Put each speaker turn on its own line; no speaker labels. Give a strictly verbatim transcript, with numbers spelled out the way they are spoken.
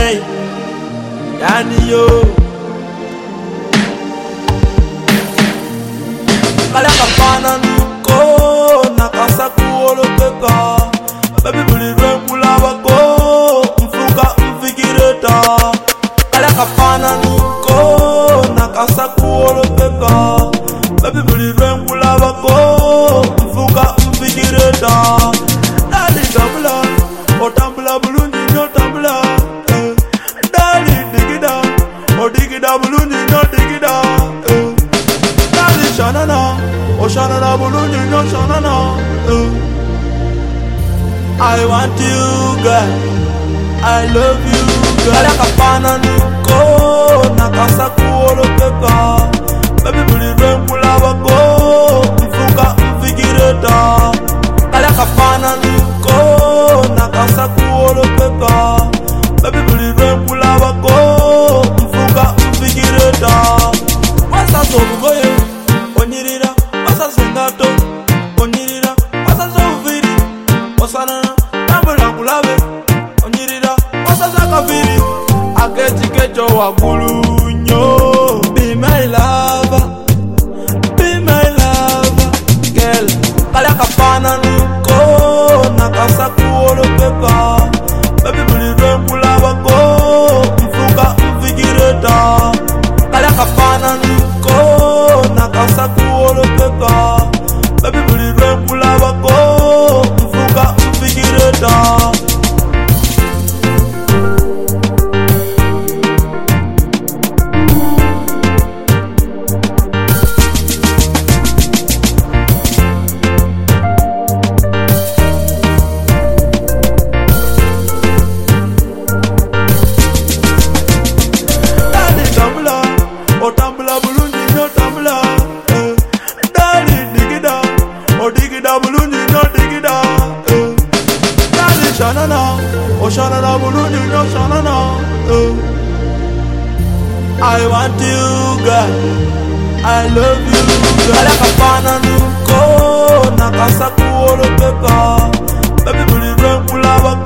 Hey, yani yo kala kapana nuko nakasa kuolo peka baby bulirwe mulaba ko mfuka mfikireta kala kapana nuko nakasa kuolo peka baby bulirwe mulaba ko mfuka mfikireta dali tambula otambula bulungi no tambula eh. Dali digida odigida bulungi no digida eh. Dali shanana o shanana bulungi no shanana eh. I want you girl, I love you girl. Kala kapana nuko nakasa kuolo peka baby bulirwe mulaba ko mfuka mfikireta kala kapana nuko nakasa kuolo peka baby bulirwe mulaba ko mfuka mfikireta wasa sobugoye onirira wasa sengato onirira wasa soviri wasana nambula kulabe onirira wasa sakaviri aketi kecho wagulunyo be my lover be my lover girl kala kapana nuko nakasa kuolo peka baby bulirwe mulaba ko mfuka mfikireta kala kapana nuko nakasa kuolo peka baby bulirwe mulaba ko mfuka mfikireta otambula bulungi no tambula eh. Dali digida odigida bulungi no digida eh. Dali shanana o shanana bulungi no shanana eh. I want you girl, I love you girl. Kala kapana nuko nakasa kuolo peka baby bulirwe mulaba